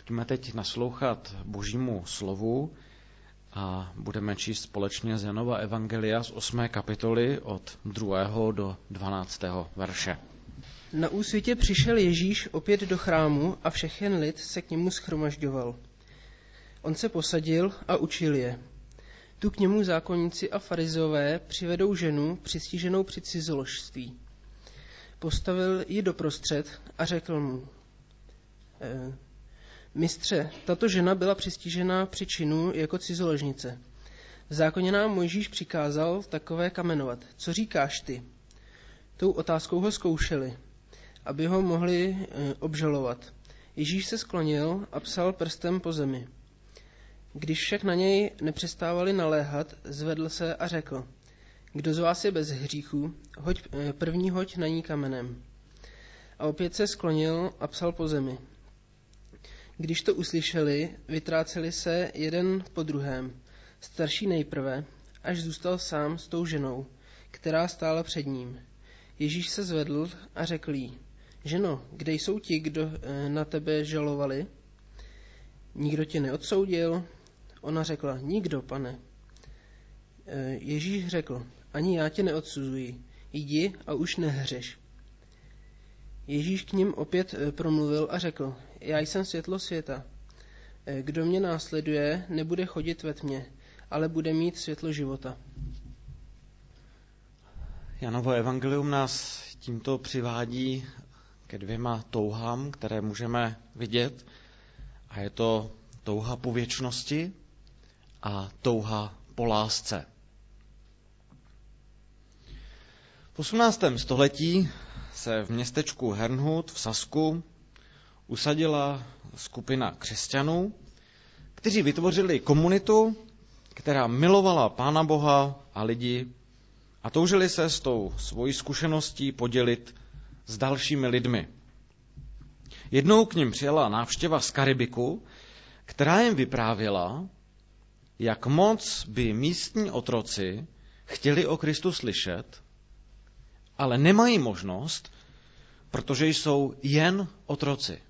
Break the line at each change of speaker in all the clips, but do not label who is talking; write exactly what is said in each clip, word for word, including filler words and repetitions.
Pojďme teď naslouchat Božímu slovu a budeme číst společně z Janova evangelia z osmé kapitoly od druhého do dvanáctého verše.
Na úsvitě přišel Ježíš opět do chrámu a všechen lid se k němu shromažďoval. On se posadil a učil je. Tu k němu zákonníci a farizeové přivedou ženu přistiženou při cizoložství. Postavil ji doprostřed a řekl mu: e, Mistře, tato žena byla přistižena při činu jako cizoložnice. V zákoně nám Mojžíš přikázal takové kamenovat. Co říkáš ty? Tou otázkou ho zkoušeli, aby ho mohli e, obžalovat. Ježíš se sklonil a psal prstem po zemi. Když však na něj nepřestávali naléhat, zvedl se a řekl: Kdo z vás je bez hříchu, hoď, první hoď na ní kamenem. A opět se sklonil a psal po zemi. Když to uslyšeli, vytráceli se jeden po druhém, starší nejprve, až zůstal sám s tou ženou, která stála před ním. Ježíš se zvedl a řekl jí: Ženo, kde jsou ti, kdo na tebe žalovali? Nikdo tě neodsoudil? Ona řekla: Nikdo, pane. Ježíš řekl: Ani já tě neodsuzuji. Jdi a už nehřeš. Ježíš k nim opět promluvil a řekl: Já jsem světlo světa. Kdo mě následuje, nebude chodit ve tmě, ale bude mít světlo života.
Janovo evangelium nás tímto přivádí ke dvěma touhám, které můžeme vidět. A je to touha po věčnosti a touha po lásce. V osmnáctém století se v městečku Herrnhut v Sasku usadila skupina křesťanů, kteří vytvořili komunitu, která milovala Pána Boha a lidi a toužili se s tou svojí zkušeností podělit s dalšími lidmi. Jednou k nim přijela návštěva z Karibiku, která jim vyprávěla, jak moc by místní otroci chtěli o Kristu slyšet, ale nemají možnost, protože jsou jen otroci.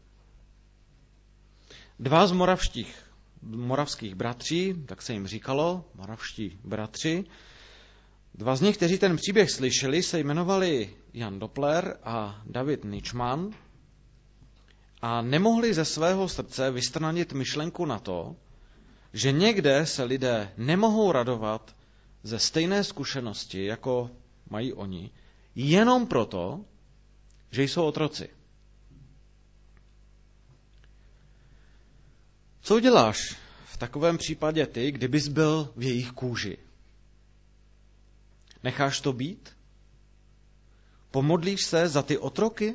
Dva z moravštích, moravských bratří, tak se jim říkalo, moravští bratři, dva z nich, kteří ten příběh slyšeli, se jmenovali Jan Doppler a David Ničman a nemohli ze svého srdce vystrnit myšlenku na to, že někde se lidé nemohou radovat ze stejné zkušenosti, jako mají oni, jenom proto, že jsou otroci. Co děláš v takovém případě ty, kdybys byl v jejich kůži? Necháš to být? Pomodlíš se za ty otroky?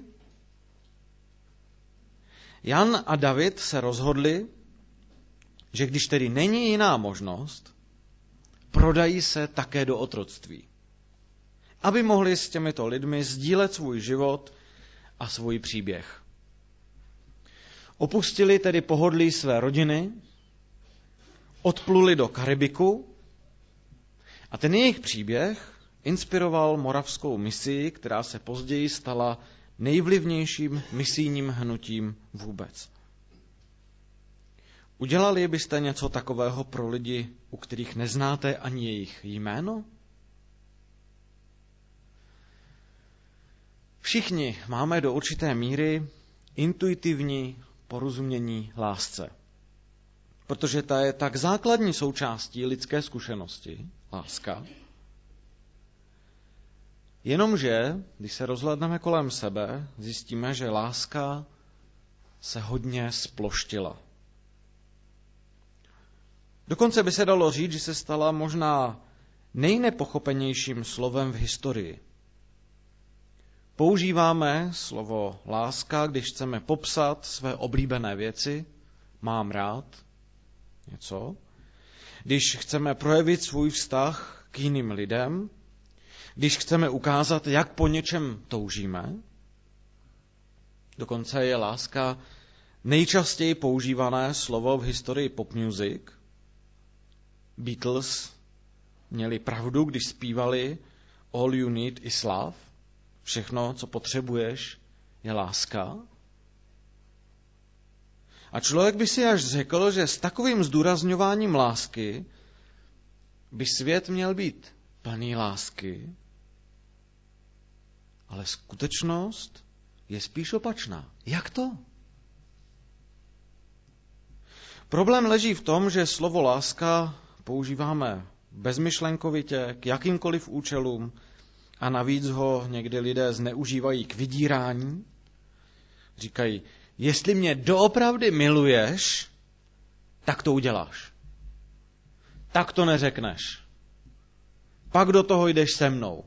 Jan a David se rozhodli, že když tedy není jiná možnost, prodají se také do otroctví, aby mohli s těmito lidmi sdílet svůj život a svůj příběh. Opustili tedy pohodlí své rodiny, odpluli do Karibiku a ten jejich příběh inspiroval moravskou misii, která se později stala nejvlivnějším misijním hnutím vůbec. Udělali byste něco takového pro lidi, u kterých neznáte ani jejich jméno? Všichni máme do určité míry intuitivní porozumění lásce. Protože ta je tak základní součástí lidské zkušenosti, láska. Jenomže, když se rozhlédneme kolem sebe, zjistíme, že láska se hodně sploštila. Dokonce by se dalo říct, že se stala možná nejnepochopenějším slovem v historii. Používáme slovo láska, když chceme popsat své oblíbené věci, mám rád něco, když chceme projevit svůj vztah k jiným lidem, když chceme ukázat, jak po něčem toužíme. Dokonce je láska nejčastěji používané slovo v historii pop music. Beatles měli pravdu, když zpívali All you need is love. Všechno, co potřebuješ, je láska. A člověk by si až řekl, že s takovým zdůrazňováním lásky by svět měl být plný lásky, ale skutečnost je spíš opačná. Jak to? Problém leží v tom, že slovo láska používáme bezmyšlenkovitě k jakýmkoliv účelům a navíc ho někdy lidé zneužívají k vydírání. Říkají, jestli mě doopravdy miluješ, tak to uděláš. Tak to neřekneš. Pak do toho jdeš se mnou.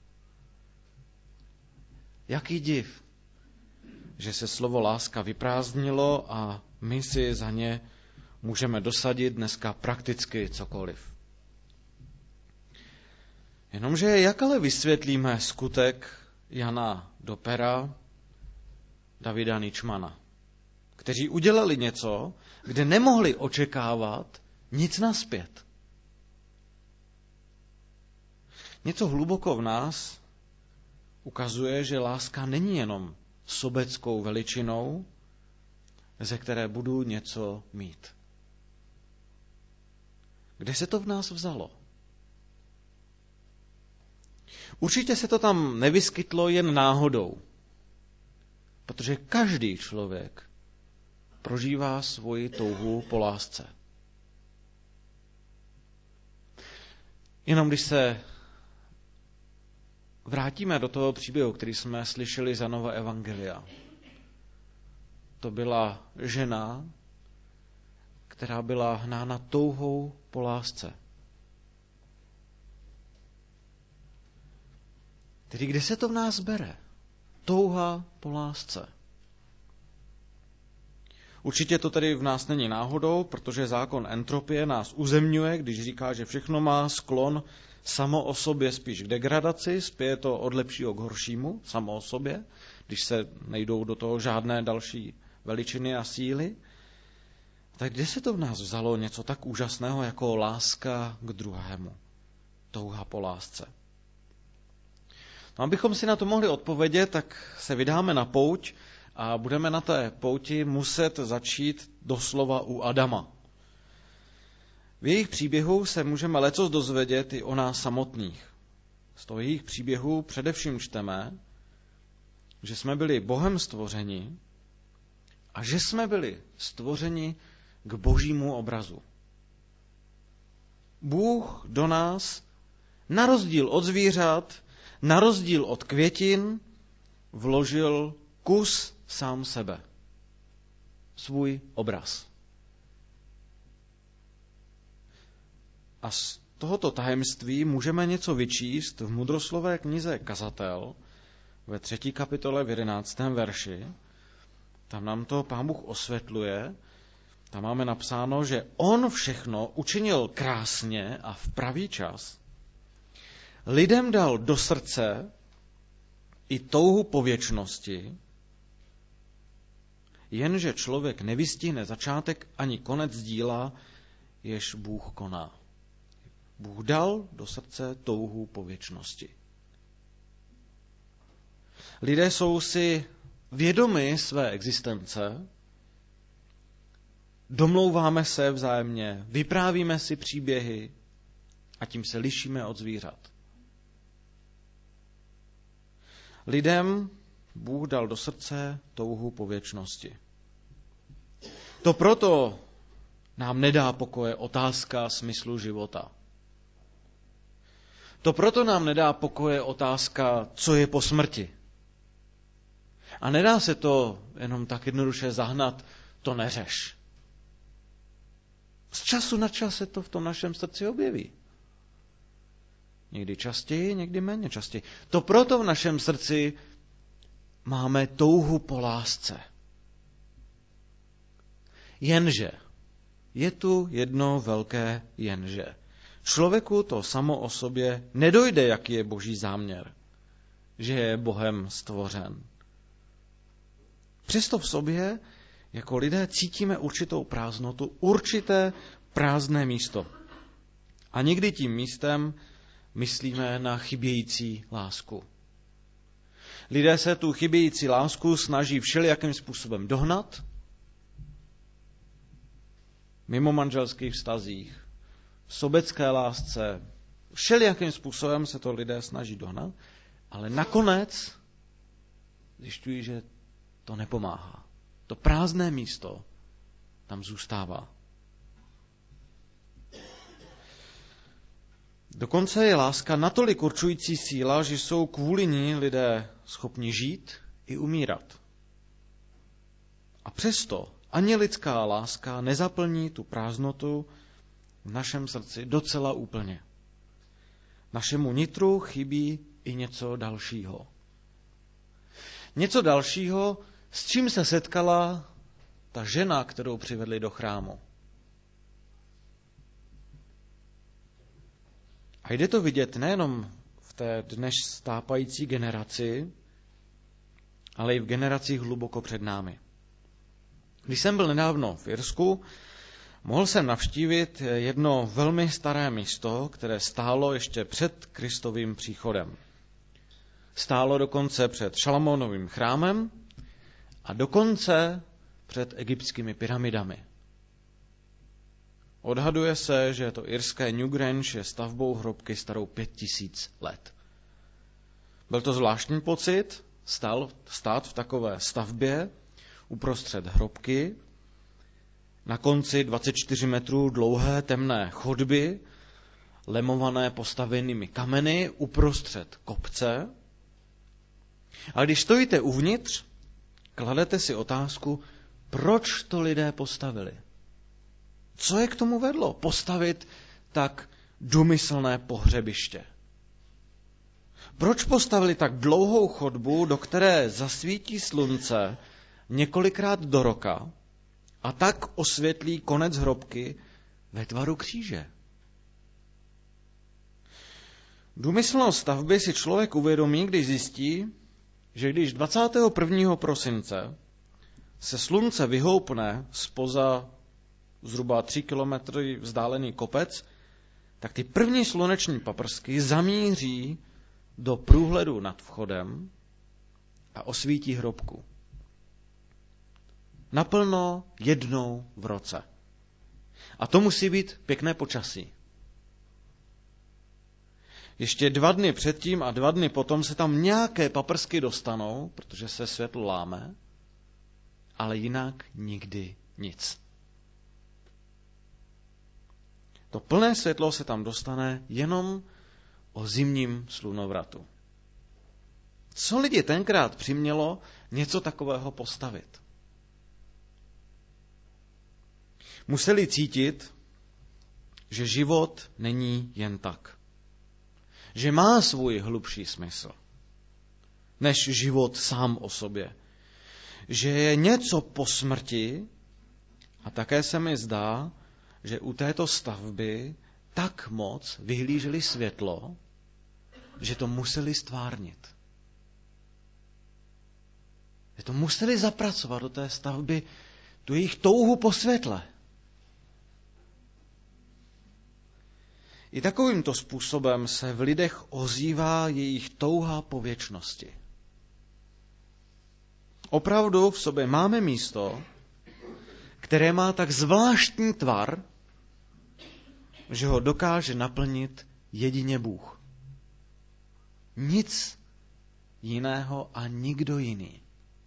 Jaký div, že se slovo láska vyprázdnilo a my si za ně můžeme dosadit dneska prakticky cokoliv. Jenomže jak ale vysvětlíme skutek Jana Dopera, Davida Ničmana, kteří udělali něco, kde nemohli očekávat nic nazpět. Něco hluboko v nás ukazuje, že láska není jenom sobeckou veličinou, ze které budu něco mít. Kde se to v nás vzalo? Určitě se to tam nevyskytlo jen náhodou, protože každý člověk prožívá svoji touhu po lásce. Jenom když se vrátíme do toho příběhu, který jsme slyšeli za Nova Evangelia. To byla žena, která byla hnána touhou po lásce. Tedy kde se to v nás bere? Touha po lásce. Určitě to tedy v nás není náhodou, protože zákon entropie nás uzemňuje, když říká, že všechno má sklon samo o sobě spíš k degradaci, spěje to od lepšího k horšímu, samo o sobě, když se nejdou do toho žádné další veličiny a síly. Tak kde se to v nás vzalo něco tak úžasného jako láska k druhému? Touha po lásce. No, abychom si na to mohli odpovědět, tak se vydáme na pouť a budeme na té pouti muset začít doslova u Adama. V jejich příběhu se můžeme lecos dozvědět i o nás samotných. Z toho jejich příběhu především čteme, že jsme byli Bohem stvořeni a že jsme byli stvořeni k božímu obrazu. Bůh do nás, na rozdíl od zvířat, na rozdíl od květin, vložil kus sám sebe. Svůj obraz. A z tohoto tajemství můžeme něco vyčíst v mudroslové knize Kazatel ve třetí kapitole v jedenáctém verši. Tam nám to Pán Bůh osvětluje. Tam máme napsáno, že on všechno učinil krásně a v pravý čas. Lidem dal do srdce i touhu po věčnosti, jenže člověk nevystihne začátek ani konec díla, jež Bůh koná. Bůh dal do srdce touhu po věčnosti. Lidé jsou si vědomi své existence, domlouváme se vzájemně, vyprávíme si příběhy a tím se lišíme od zvířat. Lidem Bůh dal do srdce touhu po věčnosti. To proto nám nedá pokoje otázka smyslu života. To proto nám nedá pokoje otázka, co je po smrti. A nedá se to jenom tak jednoduše zahnat, to neřeš. Z času na čas se to v tom našem srdci objeví. Někdy častěji, někdy méně častěji. To proto v našem srdci máme touhu po lásce. Jenže, je tu jedno velké jenže. Člověku to samo o sobě nedojde, jaký je boží záměr, že je Bohem stvořen. Přesto v sobě jako lidé cítíme určitou prázdnotu, určité prázdné místo. A někdy tím místem myslíme na chybějící lásku. Lidé se tu chybějící lásku snaží všelijakým způsobem dohnat, mimo manželských vztazích, v sobecké lásce. Všelijakým způsobem se to lidé snaží dohnat, ale nakonec zjišťují, že to nepomáhá. To prázdné místo tam zůstává. Dokonce je láska natolik určující síla, že jsou kvůli ní lidé schopni žít i umírat. A přesto ani lidská láska nezaplní tu prázdnotu v našem srdci docela úplně. Našemu nitru chybí i něco dalšího. Něco dalšího, s čím se setkala ta žena, kterou přivedli do chrámu. A jde to vidět nejenom v té dnes stápající generaci, ale i v generacích hluboko před námi. Když jsem byl nedávno v Irsku, mohl jsem navštívit jedno velmi staré místo, které stálo ještě před Kristovým příchodem. Stálo dokonce před Šalamonovým chrámem a dokonce před egyptskými pyramidami. Odhaduje se, že to irské Newgrange je stavbou hrobky starou pět tisíc let. Byl to zvláštní pocit stál, stát v takové stavbě uprostřed hrobky, na konci dvacet čtyři metrů dlouhé temné chodby, lemované postavenými kameny uprostřed kopce. A když stojíte uvnitř, kladete si otázku, proč to lidé postavili. Co je k tomu vedlo postavit tak důmyslné pohřebiště? Proč postavili tak dlouhou chodbu, do které zasvítí slunce několikrát do roka a tak osvětlí konec hrobky ve tvaru kříže? Důmyslnost stavby si člověk uvědomí, když zjistí, že když dvacátého prvního prosince se slunce vyhoupne zpoza zhruba tři kilometry vzdálený kopec, tak ty první sluneční paprsky zamíří do průhledu nad vchodem a osvítí hrobku. Naplno jednou v roce. A to musí být pěkné počasí. Ještě dva dny předtím a dva dny potom se tam nějaké paprsky dostanou, protože se světlo láme, ale jinak nikdy nic. To plné světlo se tam dostane jenom o zimním slunovratu. Co lidi tenkrát přimělo něco takového postavit? Museli cítit, že život není jen tak. Že má svůj hlubší smysl, než život sám o sobě. Že je něco po smrti a také se mi zdá, že u této stavby tak moc vyhlíželi světlo, že to museli stvárnit. Že to museli zapracovat do té stavby tu jejich touhu po světle. I takovýmto způsobem se v lidech ozývá jejich touha po věčnosti. Opravdu v sobě máme místo, které má tak zvláštní tvar, že ho dokáže naplnit jedině Bůh. Nic jiného a nikdo jiný.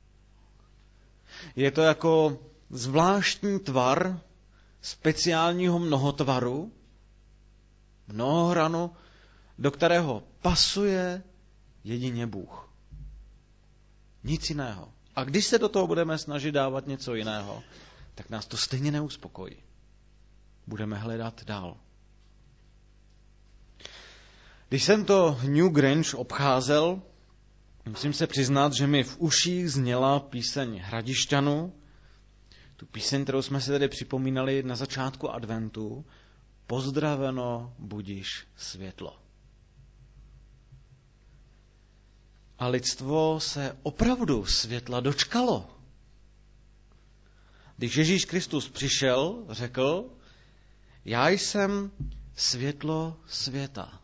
Je to jako zvláštní tvar speciálního mnohotvaru, mnohohranu, do kterého pasuje jedině Bůh. Nic jiného. A když se do toho budeme snažit dávat něco jiného, tak nás to stejně neuspokojí. Budeme hledat dál. Když jsem to Newgrange obcházel, musím se přiznat, že mi v uších zněla píseň Hradišťanů, tu píseň, kterou jsme si tady připomínali na začátku adventu, Pozdraveno budiš světlo. A lidstvo se opravdu světla dočkalo. Když Ježíš Kristus přišel, řekl, já jsem světlo světa.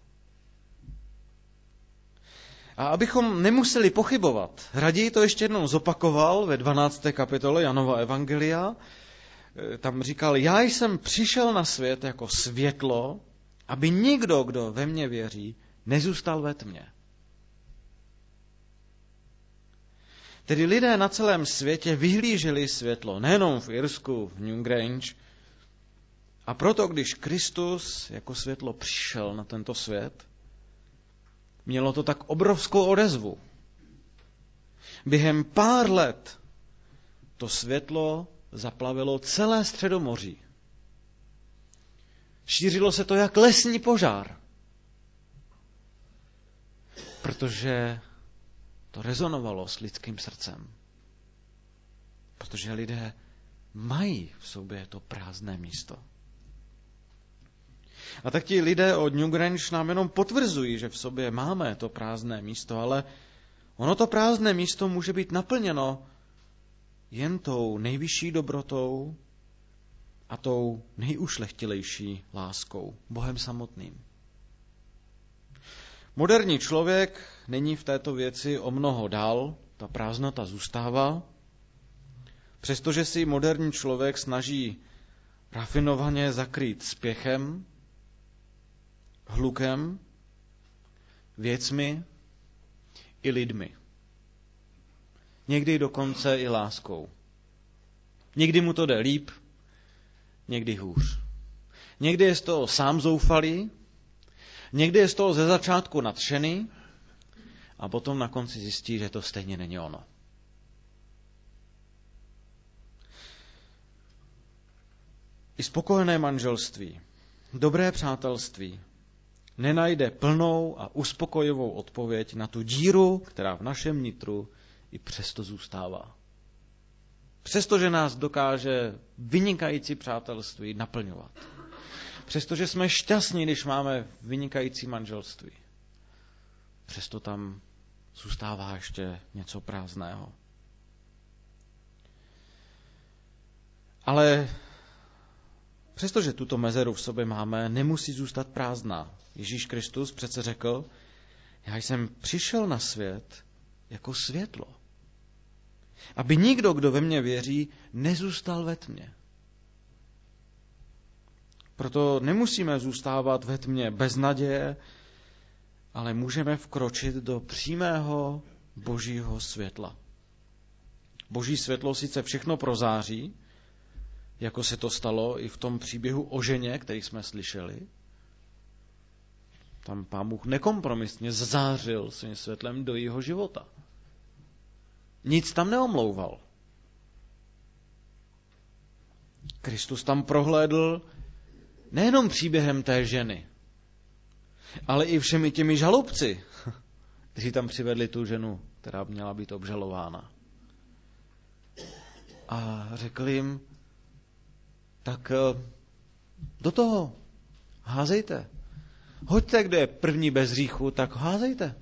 A abychom nemuseli pochybovat, raději to ještě jednou zopakoval ve dvanácté kapitole Janova evangelia, tam říkal, já jsem přišel na svět jako světlo, aby nikdo, kdo ve mně věří, nezůstal ve tmě. Tedy lidé na celém světě vyhlíželi světlo, nejenom v Irsku, v Newgrange. A proto, když Kristus jako světlo přišel na tento svět, mělo to tak obrovskou odezvu. Během pár let to světlo zaplavilo celé Středomoří. Šířilo se to jak lesní požár, protože to rezonovalo s lidským srdcem. Protože lidé mají v sobě to prázdné místo. A tak ti lidé od Newgrange nám jenom potvrzují, že v sobě máme to prázdné místo, ale ono to prázdné místo může být naplněno jen tou nejvyšší dobrotou a tou nejušlechtilejší láskou, Bohem samotným. Moderní člověk není v této věci o mnoho dál, ta prázdnota zůstává, přestože si moderní člověk snaží rafinovaně zakrýt spěchem, hlukem, věcmi i lidmi. Někdy dokonce i láskou. Někdy mu to jde líp, někdy hůř. Někdy je z toho sám zoufalý, někdy je z toho ze začátku nadšený a potom na konci zjistí, že to stejně není ono. I spokojené manželství, dobré přátelství nenajde plnou a uspokojivou odpověď na tu díru, která v našem nitru i přesto zůstává. Přestože nás dokáže vynikající přátelství naplňovat. Přestože jsme šťastní, když máme vynikající manželství. Přesto tam zůstává ještě něco prázdného. Ale přestože tuto mezeru v sobě máme, nemusí zůstat prázdná. Ježíš Kristus přece řekl, já jsem přišel na svět jako světlo, aby nikdo, kdo ve mně věří, nezůstal ve tmě. Proto nemusíme zůstávat ve tmě bez naděje, ale můžeme vkročit do přímého božího světla. Boží světlo sice všechno prozáří, jako se to stalo i v tom příběhu o ženě, který jsme slyšeli. Tam Pán Bůh nekompromisně zářil svým světlem do jeho života. Nic tam neomlouval. Kristus tam prohlédl nejenom příběhem té ženy, ale i všemi těmi žalobci, kteří tam přivedli tu ženu, která měla být obžalována. A řekl jim, tak do toho házejte. Hoďte, kdo je první bez hříchu, tak házejte.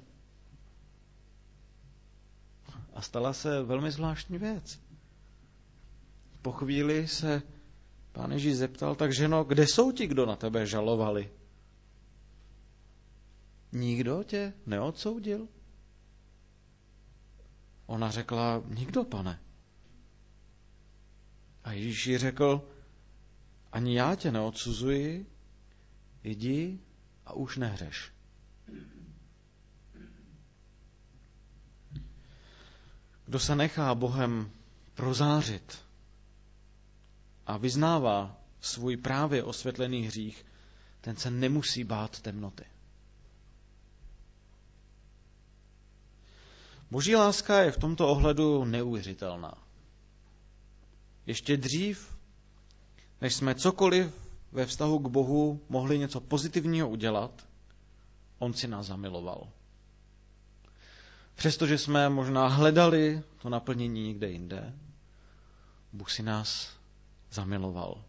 A stala se velmi zvláštní věc. Po chvíli se Pán Ježíš zeptal, tak ženo, kde jsou ti, kdo na tebe žalovali? Nikdo tě neodsoudil? Ona řekla, nikdo, pane. A Ježíš jí řekl, ani já tě neodsuzuji, jdi a už nehřeš. Kdo se nechá Bohem prozářit a vyznává svůj právě osvětlený hřích, ten se nemusí bát temnoty. Boží láska je v tomto ohledu neuvěřitelná. Ještě dřív, než jsme cokoliv ve vztahu k Bohu mohli něco pozitivního udělat, on si nás zamiloval. Přestože jsme možná hledali to naplnění někde jinde, Bůh si nás zamiloval.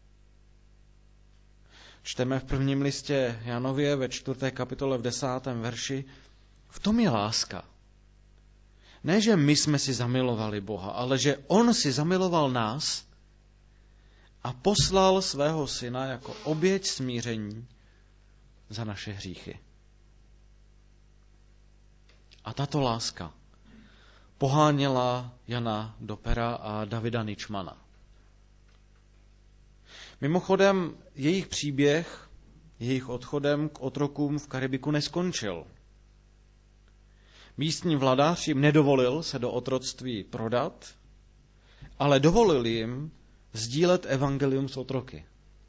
Čteme v prvním listě Janově ve čtvrté kapitole v desátém verši, v tom je láska. Ne, že my jsme si zamilovali Boha, ale že on si zamiloval nás a poslal svého syna jako oběť smíření za naše hříchy. A tato láska poháněla Jana Dopera a Davida Ničmana. Mimochodem, jejich příběh, jejich odchodem k otrokům v Karibiku neskončil. Místní vladař jim nedovolil se do otroctví prodat, ale dovolil jim sdílet evangelium s otroky.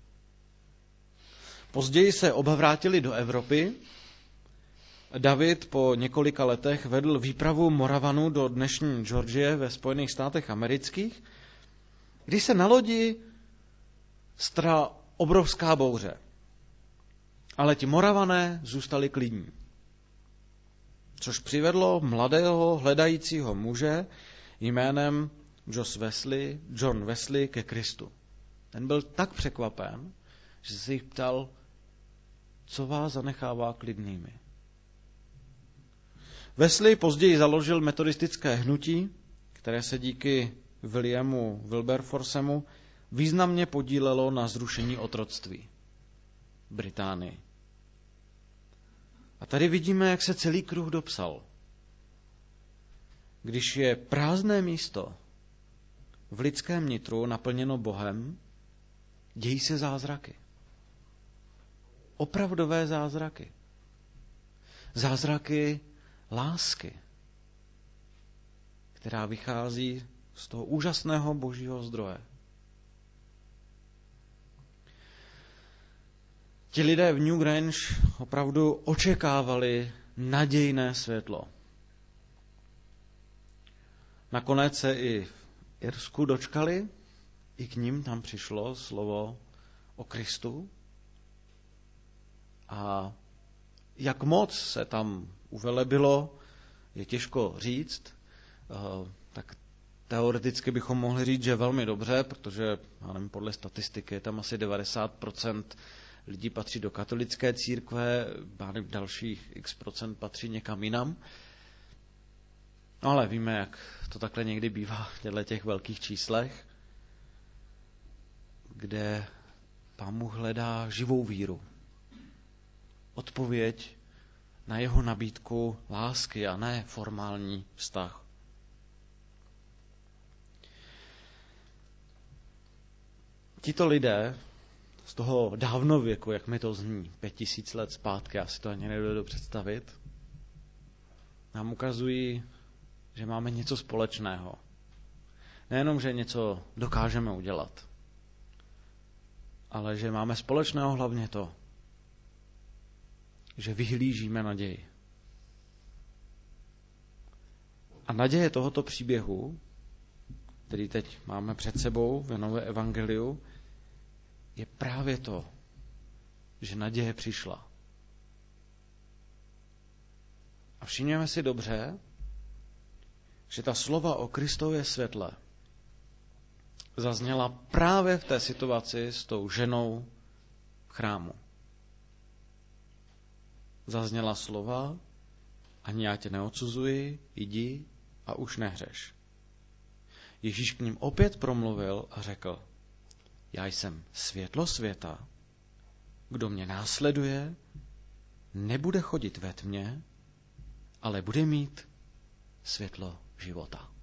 Později se oba vrátili do Evropy. David po několika letech vedl výpravu Moravanů do dnešní Georgie ve Spojených státech amerických, kdy se na lodi strhla obrovská bouře. Ale ti Moravané zůstali klidní. Což přivedlo mladého hledajícího muže jménem Jos Wesley, John Wesley ke Kristu. Ten byl tak překvapen, že se jich ptal, co vás zanechává klidnými. Wesley později založil metodistické hnutí, které se díky Williamu Wilberforcemu významně podílelo na zrušení otroctví v Británii. A tady vidíme, jak se celý kruh dopsal. Když je prázdné místo v lidském nitru naplněno Bohem, dějí se zázraky. Opravdové zázraky. Zázraky lásky, která vychází z toho úžasného božího zdroje. Ti lidé v New Grange opravdu očekávali nadějné světlo. Nakonec se i v Irsku dočkali, i k ním tam přišlo slovo o Kristu. A jak moc se tam uvelebilo, je těžko říct. Tak teoreticky bychom mohli říct, že velmi dobře, protože já nevím, podle statistiky je tam asi devadesát procent lidí patří do katolické církve, dalších x procent patří někam jinam. No ale víme, jak to takhle někdy bývá v těchto těch velkých číslech, kde Pán Bůh hledá živou víru. Odpověď na jeho nabídku lásky a ne formální vztah. Tito lidé z toho dávnověku, jak mi to zní, pět tisíc let zpátky, já si to ani nedovedu představit, nám ukazují, že máme něco společného. Nejenom, že něco dokážeme udělat, ale že máme společného hlavně to, že vyhlížíme naději. A naděje tohoto příběhu, který teď máme před sebou ve Nové evangeliu, je právě to, že naděje přišla. A všimněme si dobře, že ta slova o Kristově světle zazněla právě v té situaci s tou ženou v chrámu. Zazněla slova, ani já tě neodsuzuji, jdi a už nehřeš. Ježíš k ním opět promluvil a řekl, já jsem světlo světa, kdo mě následuje, nebude chodit ve tmě, ale bude mít světlo života.